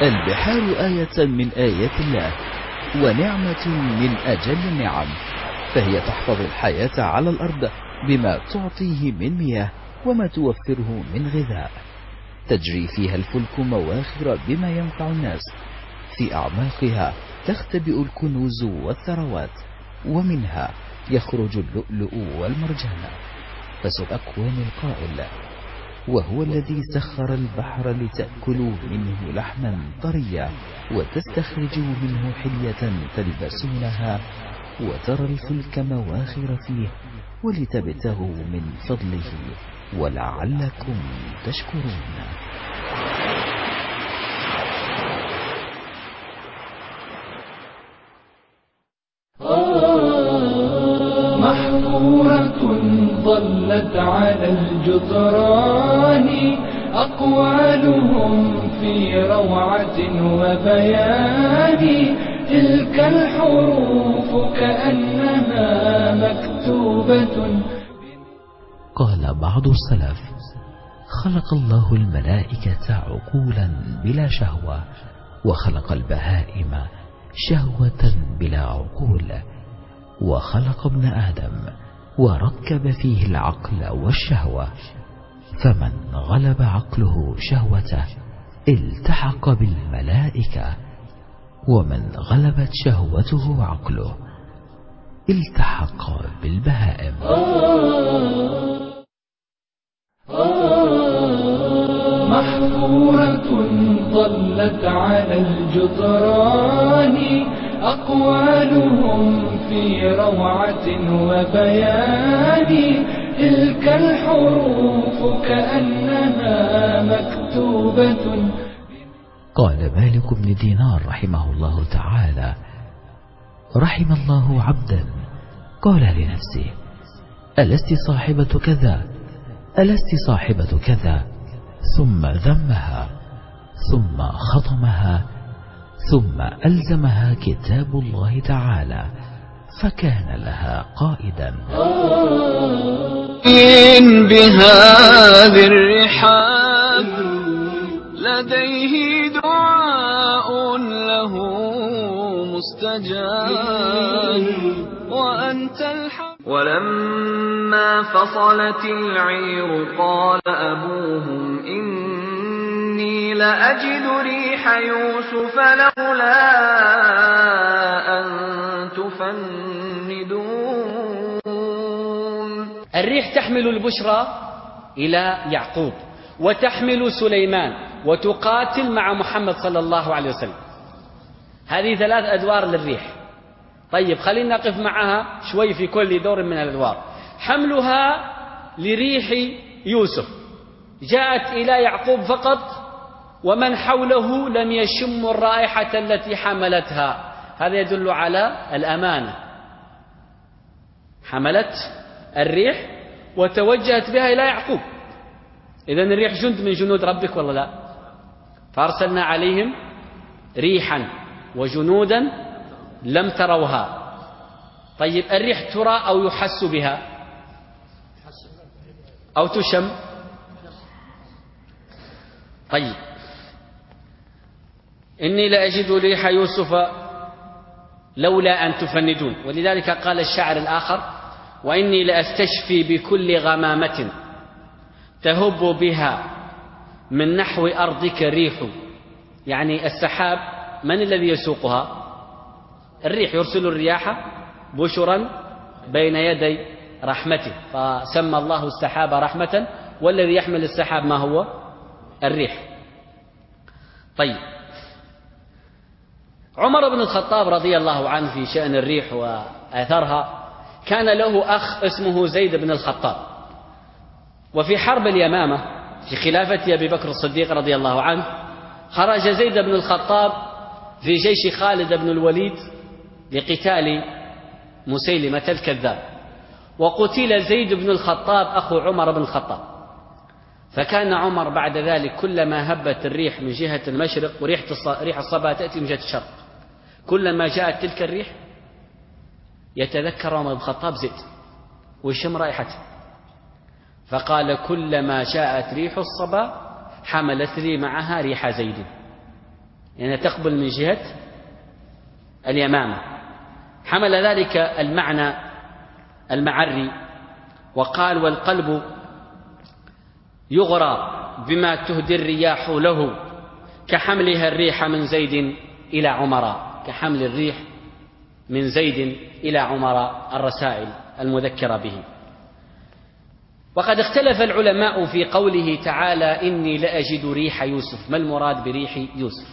البحار آية من آيات الله، ونعمة من أجل النعم، فهي تحفظ الحياة على الأرض بما تعطيه من مياه وما توفره من غذاء. تجري فيها الفلك مواخر بما ينفع الناس، في أعماقها تختبئ الكنوز والثروات، ومنها يخرج اللؤلؤ والمرجان. فسبحان القائل: وهو الذي سخر البحر لتأكلوا منه لحما طريا وتستخرجوا منه حلية تلبسونها وترى الفلك مواخر فيه ولتبتغوا من فضله ولعلكم تشكرون. محفورة ظلت على الجدران أقوالهم في روعة وبيان، تلك الحروف كأنها مكتوبة. قال بعض السلف: خلق الله الملائكة عقولا بلا شهوة، وخلق البهائم شهوة بلا عقول، وخلق ابن آدم وركب فيه العقل والشهوة، فمن غلب عقله شهوته التحق بالملائكة، ومن غلبت شهوته عقله التحق بالبهائم. محفورة ظلت على الجدران أقوالهم في روعة وبيان، تلك الحروف كأنها مكتوبة. قال مالك بن دينار رحمه الله تعالى: رحم الله عبدا قال لنفسه: ألست صاحبة كذا، ألست صاحبة كذا، ثم ذمها، ثم خطمها، ثم ألزمها كتاب الله تعالى، فكان لها قائدا. إن بهذه الرحاب لديه دعاء له مستجاب، وأنت الحق. ولما فصلت العير قال أبوهم إني لأجد ريح يوسف لولا أن تفندون. الريح تحمل البشرى إلى يعقوب، وتحمل سليمان، وتقاتل مع محمد صلى الله عليه وسلم. هذه 3 أدوار للريح. طيب خلينا نقف معها شوي في كل دور من الأدوار. حملها لريح يوسف جاءت إلى يعقوب فقط، ومن حوله لم يشموا الرائحة التي حملتها. هذا يدل على الأمانة. حملت الريح وتوجهت بها إلى يعقوب. إذن الريح جند من جنود ربك والله لا. فأرسلنا عليهم ريحا وجنودا لم تروها. طيب الريح ترى أو يحس بها أو تشم؟ طيب إني لأجد ريح يوسف لولا أن تفندون. ولذلك قال الشاعر الآخر: وإني لأستشفي بكل غمامة تهب بها من نحو أرضك ريح. يعني السحاب من الذي يسوقها؟ الريح. يرسل الرياح بشرا بين يدي رحمته، فسمى الله السحاب رحمة، والذي يحمل السحاب ما هو؟ الريح. طيب عمر بن الخطاب رضي الله عنه في شأن الريح وآثارها كان له أخ اسمه زيد بن الخطاب، وفي حرب اليمامة في خلافة أبي بكر الصديق رضي الله عنه خرج زيد بن الخطاب في جيش خالد بن الوليد لقتال مسيلمة الكذاب، وقتل زيد بن الخطاب أخو عمر بن الخطاب. فكان عمر بعد ذلك كلما هبت الريح من جهة المشرق، وريح الصبا تأتي من جهة الشرق، كلما جاءت تلك الريح يتذكر عمر بن الخطاب زيد ويشم رائحته، فقال: كلما جاءت ريح الصبا حملت لي معها ريح زيد. يعني تقبل من جهة اليمامة. حمل ذلك المعنى المعري وقال: والقلب يغرى بما تهدي الرياح له كحملها الريح من زيد إلى عمر، كحمل الريح من زيد إلى عمر الرسائل المذكرة به. وقد اختلف العلماء في قوله تعالى: إني لأجد ريح يوسف. ما المراد بريح يوسف؟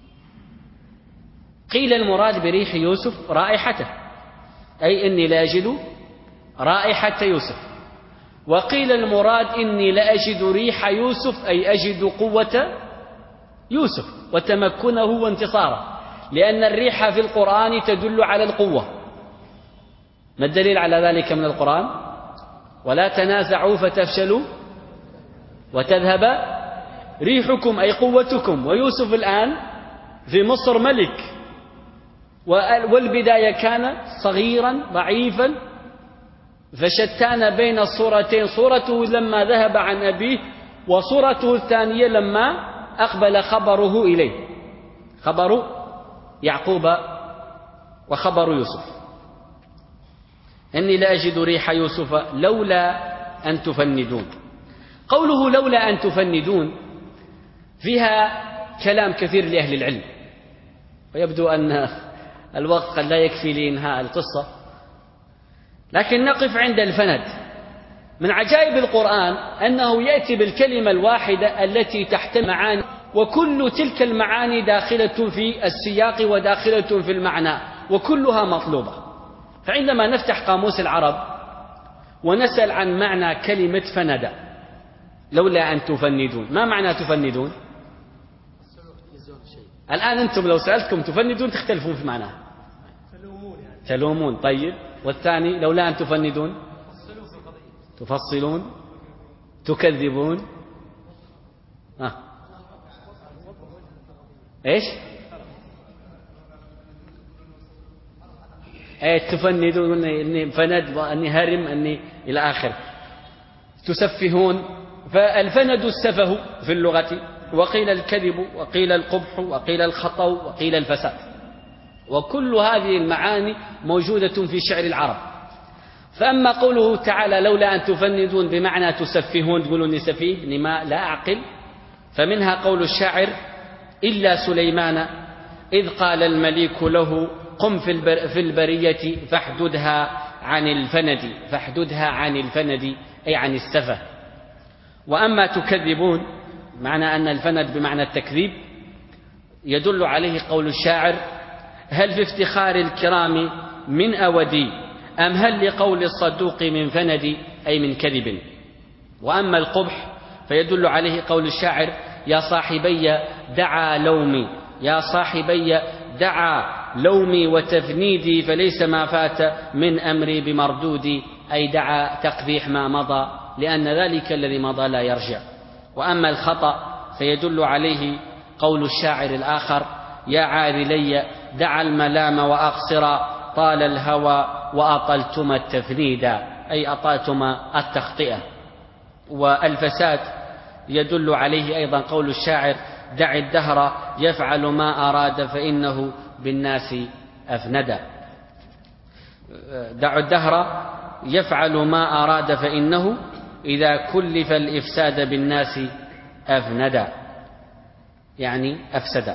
قيل المراد بريح يوسف رائحته، أي إني لأجد رائحة يوسف. وقيل المراد إني لأجد ريح يوسف، أي أجد قوة يوسف وتمكنه وانتصاره، لأن الريح في القرآن تدل على القوة. ما الدليل على ذلك من القرآن؟ ولا تنازعوا فتفشلوا وتذهب ريحكم، أي قوتكم. ويوسف الآن في مصر ملك، والبداية كان صغيرا ضعيفا، فشتان بين الصورتين: صورته لما ذهب عن أبيه، وصورته الثانية لما أقبل خبره إليه، خبر يعقوب وخبر يوسف. إني لأجد ريح يوسف لولا أن تفندون. قوله لولا أن تفندون فيها كلام كثير لأهل العلم، ويبدو أن الوقت قد لا يكفي لإنهاء القصة، لكن نقف عند الفند. من عجائب القرآن أنه يأتي بالكلمة الواحدة التي تحتمل معاني، وكل تلك المعاني داخلة في السياق وداخلة في المعنى، وكلها مطلوبة. فعندما نفتح قاموس العرب ونسأل عن معنى كلمة فند، لولا أن تفندون، ما معنى تفندون؟ الآن أنتم لو سألتكم تفندون تختلفون في معناها. تلومون. طيب، والثاني لولا أن تفندون؟ تفصلون، تكذبون، إيش؟ تفندون، أني فند، أني هرم، أني إلى آخر. تسفهون، فالفند السفه في اللغة، وقيل الكذب، وقيل القبح، وقيل الخطأ، وقيل الفساد، وكل هذه المعاني موجودة في شعر العرب. فأما قوله تعالى لولا أن تفندون بمعنى تسفهون، تقولون إني سفيه، إني ما لا أعقل، فمنها قول الشاعر: إلا سليمان إذ قال المليك له قم في البرية فاحددها عن الفند، فاحددها عن الفند أي عن السفه. وأما تكذبون، معنى أن الفند بمعنى التكذيب، يدل عليه قول الشاعر: هل في افتخار الكرام من أودي، أم هل لقول الصدوق من فند، أي من كذب. وأما القبح فيدل عليه قول الشاعر: يا صاحبي دعا لومي، يا صاحبي دعا لومي وتفنيدي، فليس ما فات من أمري بمردودي، أي دعا تقبيح ما مضى، لأن ذلك الذي مضى لا يرجع. وأما الخطأ فيدل عليه قول الشاعر الآخر: يا عاذلي دعا الملام وأقصرا، طال الهوى وأطلتما التفنيدا، أي أطلتما التخطئة. والفساد يدل عليه أيضا قول الشاعر: دع الدهر يفعل ما أراد فإنه بالناس أفندا. دع الدهر يفعل ما أراد فإنه إذا كلف الإفساد بالناس أفندا، يعني أفسدا.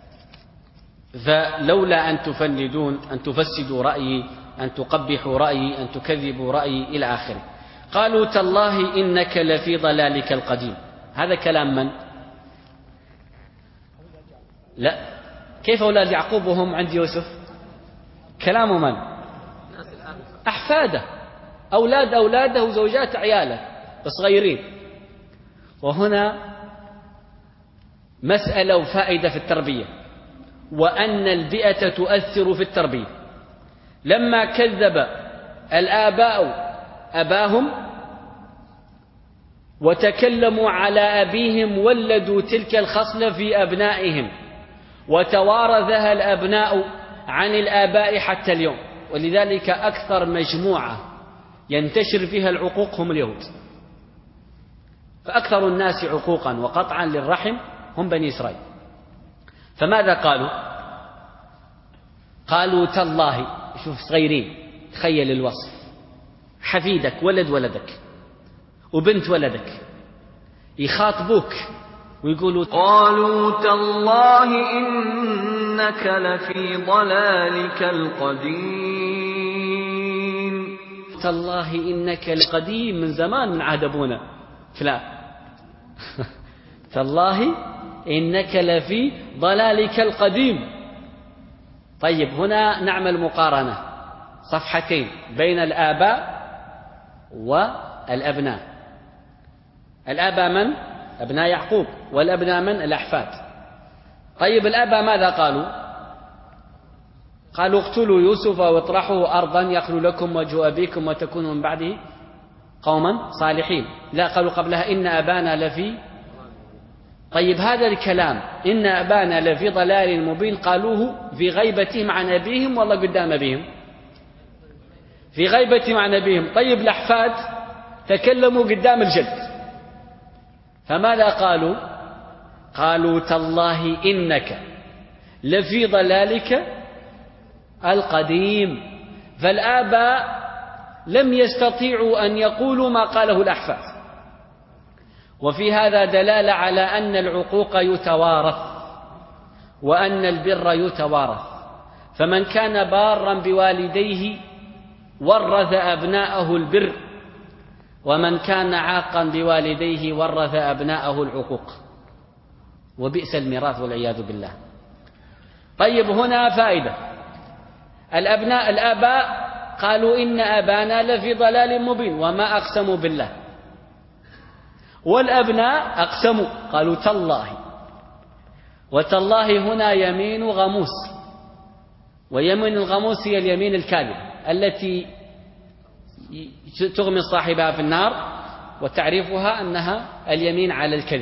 فلولا أن تفندون، أن تفسدوا رأيي، أن تقبحوا رأيي، أن تكذبوا رأيي إلى آخره. قالوا تالله إنك لفي ضلالك القديم. هذا كلام من؟ لا، كيف أولاد يعقوب وهم عند يوسف؟ كلام من؟ أحفاده، أولاد أولاده وزوجات عياله صغيرين. وهنا مسألة وفائدة في التربية، وأن البيئة تؤثر في التربية. لما كذب الآباء أباهم وتكلموا على أبيهم ولدوا تلك الخصلة في أبنائهم، وتوارثها الأبناء عن الآباء حتى اليوم. ولذلك أكثر مجموعة ينتشر فيها العقوق هم اليهود، فأكثر الناس عقوقا وقطعا للرحم هم بني إسرائيل. فماذا قالوا؟ قالوا تالله. شوف صغيرين، تخيل الوصف، حفيدك ولد ولدك وبنت ولدك يخاطبوك ويقولوا قالوا تالله إنك لفي ضلالك القديم. تالله إنك القديم، من زمان من عهد أبونا فلان. تالله إنك لفي ضلالك القديم. طيب هنا نعمل مقارنة صفحتين بين الآباء والأبناء. الآباء من؟ أبناء يعقوب، والأبناء من؟ الأحفاد. طيب الآباء ماذا قالوا؟ قالوا اقتلوا يوسف واطرحوه أرضا يخل لكم وجه أبيكم وتكونوا من بعده قوما صالحين. لا، قالوا قبلها إن أبانا لفي. طيب هذا الكلام إن أبانا لفي ضلال مبين قالوه في غيبتهم عن أبيهم والله قدام أبيهم؟ في غيبتهم عن أبيهم. طيب الأحفاد تكلموا قدام الجد، فماذا قالوا؟ قالوا تالله إنك لفي ضلالك القديم. فالآباء لم يستطيعوا أن يقولوا ما قاله الأحفاد. وفي هذا دلالة على أن العقوق يتوارث وأن البر يتوارث، فمن كان بارا بوالديه ورث أبناءه البر، ومن كان عاقا بوالديه ورث أبناءه العقوق، وبئس الميراث والعياذ بالله. طيب هنا فائدة. الآباء قالوا إن أبانا لفي ضلال مبين وما أقسموا بالله، والأبناء أقسموا قالوا تالله. وتالله هنا يمين غموس، ويمين الغموس هي اليمين الكاذبة التي تغمس صاحبها في النار، وتعريفها أنها اليمين على الكذب.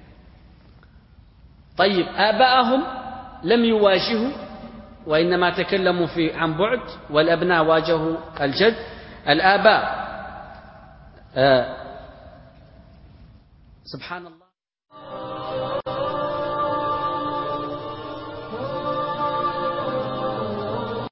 طيب آباءهم لم يواجهوا وإنما تكلموا عن بعد، والأبناء واجهوا الجد. الآباء سبحان الله.